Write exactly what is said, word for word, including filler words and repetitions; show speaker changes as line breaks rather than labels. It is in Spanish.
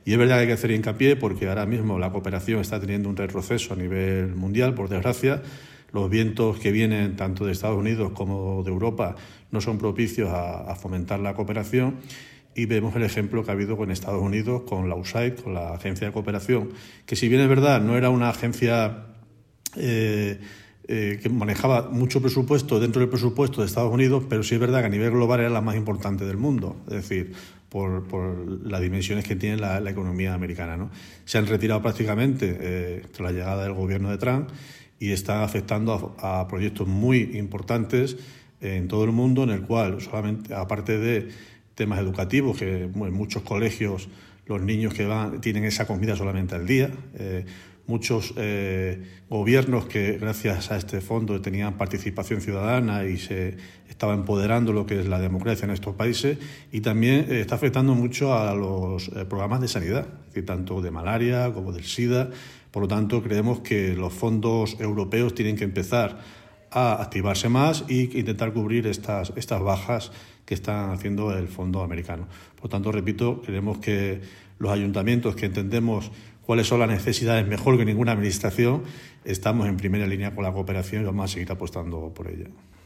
Y es verdad que hay que hacer hincapié porque ahora mismo la cooperación está teniendo un retroceso a nivel mundial, por desgracia. Los vientos que vienen tanto de Estados Unidos como de Europa no son propicios a, a fomentar la cooperación, y vemos el ejemplo que ha habido con Estados Unidos, con la U S A I D, con la Agencia de Cooperación, que si bien es verdad no era una agencia eh, eh, que manejaba mucho presupuesto dentro del presupuesto de Estados Unidos, pero sí es verdad que a nivel global era la más importante del mundo, es decir, por, por las dimensiones que tiene la, la economía americana, ¿no? Se han retirado prácticamente eh, tras la llegada del gobierno de Trump y están afectando a, a proyectos muy importantes en todo el mundo, en el cual solamente, aparte de temas educativos, que bueno, en muchos colegios los niños que van tienen esa comida solamente al día, eh, muchos eh, gobiernos que gracias a este fondo tenían participación ciudadana y se estaba empoderando lo que es la democracia en estos países, y también eh, está afectando mucho a los eh, programas de sanidad, es decir, tanto de malaria como del SIDA. Por lo tanto, creemos que los fondos europeos tienen que empezar a activarse más e intentar cubrir estas, estas bajas que están haciendo el fondo americano. Por lo tanto, repito, creemos que los ayuntamientos, que entendemos cuáles son las necesidades mejor que ninguna administración, estamos en primera línea con la cooperación y vamos a seguir apostando por ella.